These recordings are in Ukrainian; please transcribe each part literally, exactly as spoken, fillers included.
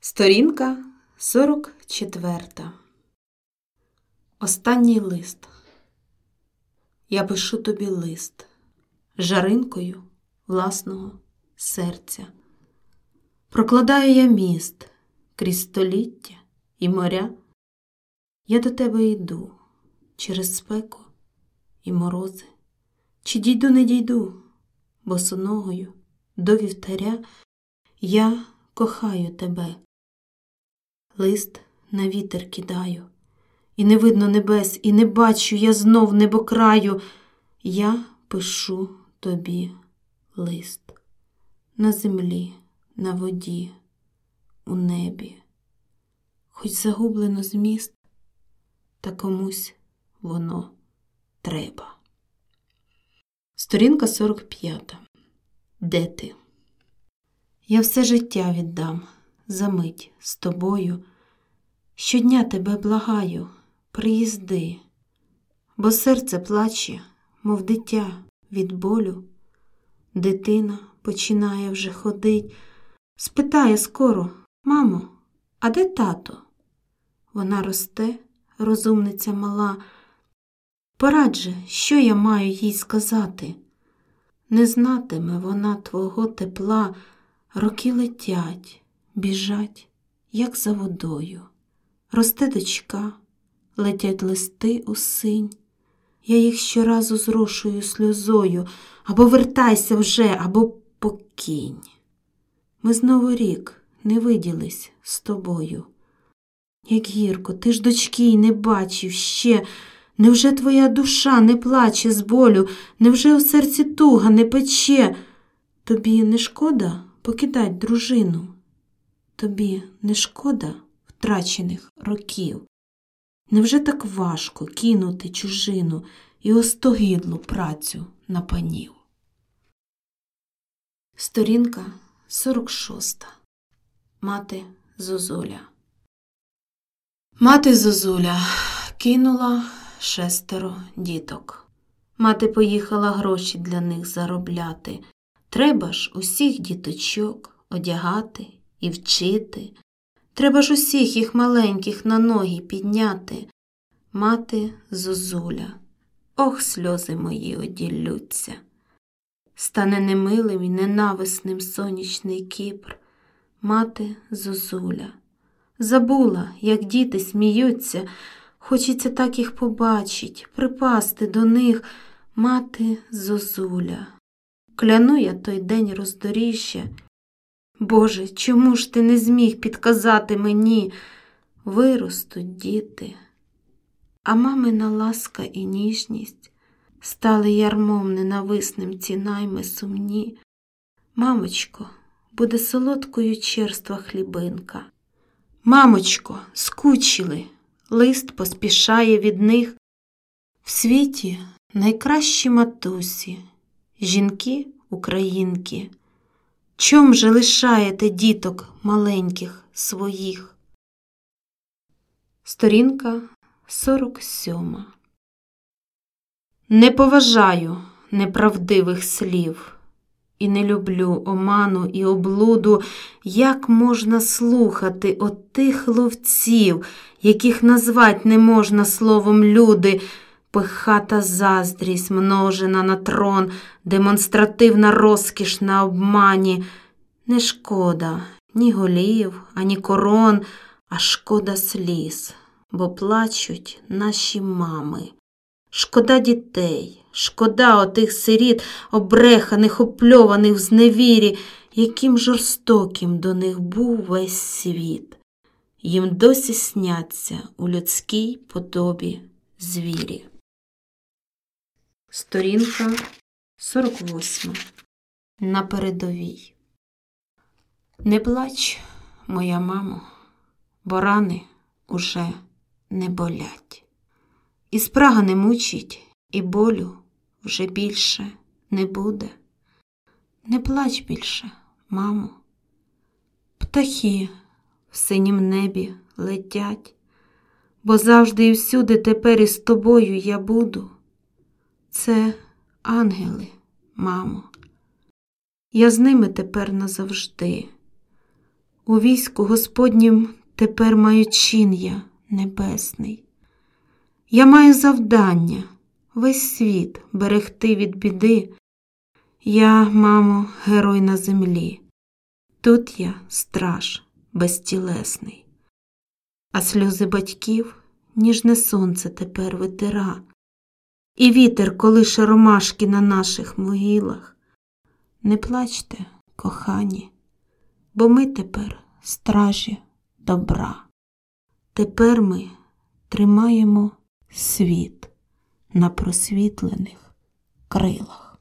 Сторінка сорок четверта. Останній лист. Я пишу тобі лист жаринкою власного серця. Прокладаю я міст крізь століття і моря. Я до тебе йду через спеку і морози. Чи дійду, не дійду, босоногою до вівтаря. Я кохаю тебе. Лист на вітер кидаю, і не видно небес, і не бачу я знов небокраю. Я пишу тобі лист на землі, на воді, у небі. Хоч загублено зміст, та комусь воно треба. Сторінка сорок п'ята. Де ти? Я все життя віддам за мить з тобою. Щодня тебе благаю, приїзди, бо серце плаче, мов дитя від болю. Дитина починає вже ходить, спитає скоро: мамо, а де тато? Вона росте, розумниця мала. Порадь же, що я маю їй сказати? Не знатиме вона твого тепла. Роки летять, біжать, як за водою. Росте дочка, летять листи у синь. Я їх щоразу зрошую сльозою. Або вертайся вже, або покинь. Ми знову рік не виділись з тобою. Як гірко, ти ж дочки й не бачив ще. Невже твоя душа не плаче з болю? Невже у серці туга не пече? Тобі не шкода покидать дружину? Тобі не шкода втрачених років? Невже так важко кинути чужину і остогидлу працю на панів? Сторінка сорок шоста. Мати Зозуля. Мати Зозуля кинула шестеро діток. Мати поїхала гроші для них заробляти. Треба ж усіх діточок одягати і вчити. Треба ж усіх їх маленьких на ноги підняти. Мати Зозуля, ох, сльози мої оділлються. Стане немилим і ненависним сонячний Кіпр. Мати Зозуля, забула, як діти сміються. Хочеться так їх побачить, припасти до них. Мати Зозуля, кляну я той день роздоріжжя. Боже, чому ж ти не зміг підказати мені? Виростуть діти, а мамина ласка і ніжність стали ярмом ненависним ці найми сумні. Мамочко, буде солодкою черства хлібинка. Мамочко, скучили, лист поспішає від них. В світі найкращі матусі, жінки українки. Чом же лишаєте діток маленьких своїх? Сторінка сорок сьома. Не поважаю неправдивих слів і не люблю оману і облуду. Як можна слухати отих ловців, яких назвать не можна словом люди? Пихата заздрість множена на трон, демонстративна розкіш на обмані. Не шкода ні голів, ані корон, а шкода сліз, бо плачуть наші мами. Шкода дітей, шкода отих сиріт, обреханих, опльованих в зневірі. Яким жорстоким до них був весь світ. Їм досі сняться у людській подобі звірі. Сторінка сорок восьма. На передовій. Не плач, моя мамо, бо рани уже не болять. І спрага не мучить, і болю вже більше не буде. Не плач більше, мамо. Птахи в синім небі летять, бо завжди і всюди тепер із тобою я буду. Це ангели, мамо. Я з ними тепер назавжди. У війську Господнім тепер маю чин я небесний. Я маю завдання весь світ берегти від біди. Я, мамо, герой на землі. Тут я страж безтілесний. А сльози батьків ніжне сонце тепер витира. І вітер колише ромашки на наших могилах. Не плачте, кохані, бо ми тепер стражі добра. Тепер ми тримаємо світ на просвітлених крилах.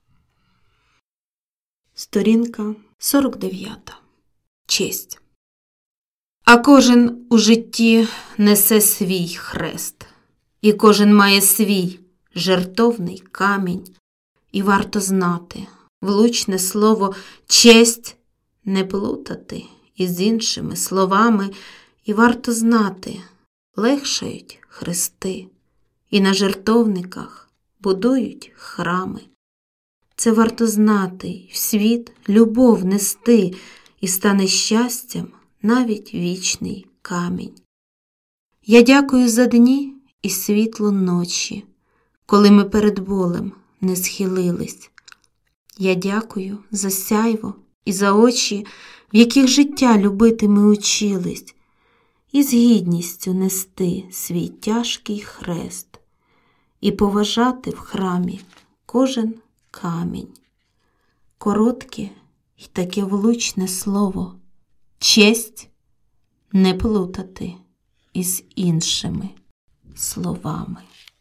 Сторінка сорок дев'ята. Честь. А кожен у житті несе свій хрест, і кожен має свій жертовний камінь. І варто знати влучне слово «честь» не плутати із іншими словами. І варто знати, легшають хрести, і на жертовниках будують храми. Це варто знати, й в світ любов нести, і стане щастям навіть вічний камінь. Я дякую за дні і світло ночі, коли ми перед болем не схилились. Я дякую за сяйво і за очі, в яких життя любити ми учились, і з гідністю нести свій тяжкий хрест, і поважати в храмі кожен камінь. Коротке й таке влучне слово «честь» не плутати із іншими словами.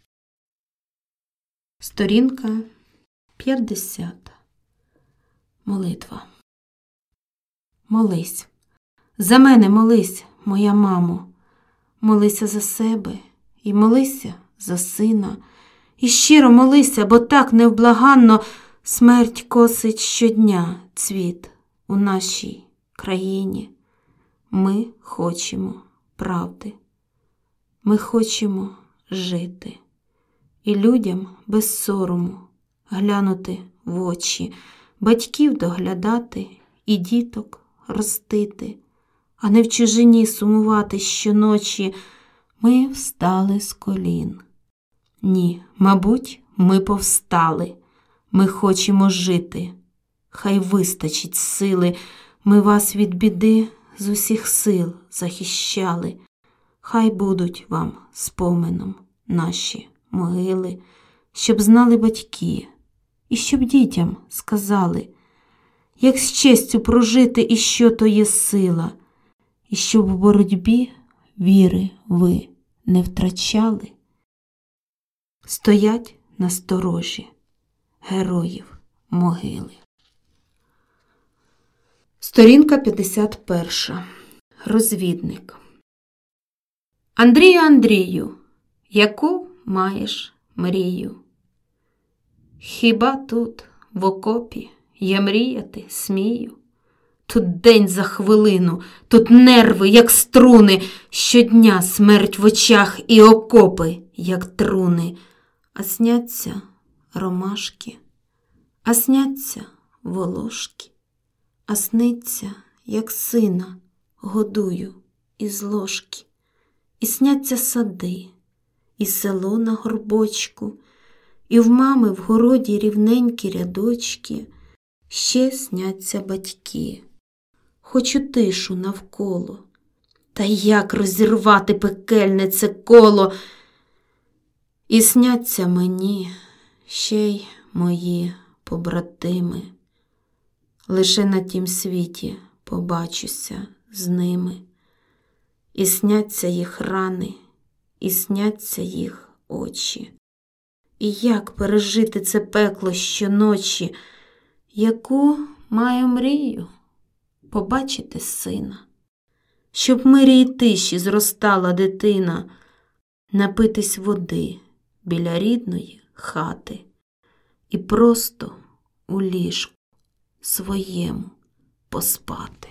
Сторінка п'ятдесята. Молитва. Молись. За мене молись, моя мамо. Молися за себе і молися за сина. І щиро молися, бо так невблаганно смерть косить щодня цвіт у нашій країні. Ми хочемо правди. Ми хочемо жити. І людям без сорому глянути в очі, батьків доглядати і діток ростити, а не в чужині сумувати щоночі. Ми встали з колін. Ні, мабуть, ми повстали. Ми хочемо жити. Хай вистачить сили. Ми вас від біди з усіх сил захищали. Хай будуть вам споменом наші могили, щоб знали батьки, і щоб дітям сказали, як з честю прожити і що то є сила, і щоб в боротьбі віри ви не втрачали. Стоять на сторожі героїв могили. Сторінка п'ятдесят перша. Розвідник. Андрію, Андрію, яку маєш мрію? Хіба тут, в окопі, я мріяти смію? Тут день за хвилину, тут нерви, як струни, щодня смерть в очах і окопи, як труни. А сняться ромашки, а сняться волошки, а сниться, як сина годую із ложки. І сняться сади, і село на горбочку, і в мами в городі рівненькі рядочки. Ще сняться батьки, хочу тишу навколо, та як розірвати пекельне це коло. І сняться мені ще й мої побратими, лише на тім світі побачуся з ними. І сняться їх рани, і сняться їх очі. І як пережити це пекло щоночі? Яку маю мрію? Побачити сина, щоб в мирі й тиші зростала дитина, напитись води біля рідної хати і просто у ліжку своєму поспати.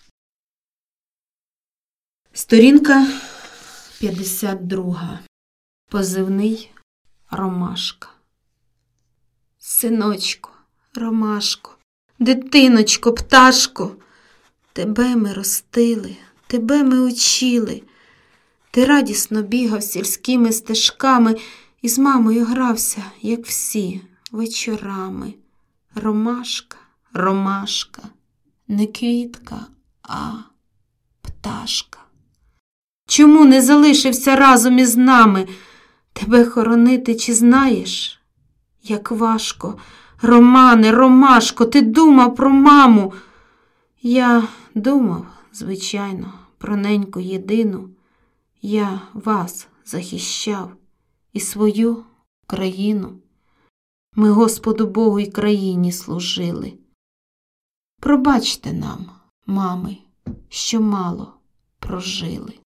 Сторінка п'ятдесят друга. Позивний Ромашка. Синочко, Ромашко, дитиночко, пташко, Тебе ми ростили, тебе ми учили. Ти радісно бігав сільськими стежками і з мамою грався, як всі, вечорами. Ромашка, ромашка, не квітка, а пташка. Чому не залишився разом із нами? Тебе хоронити чи знаєш? Як важко, Романе, Ромашко, ти думав про маму. Я думав, звичайно, про неньку єдину. Я вас захищав і свою країну. Ми Господу Богу й країні служили. Пробачте нам, мами, що мало прожили.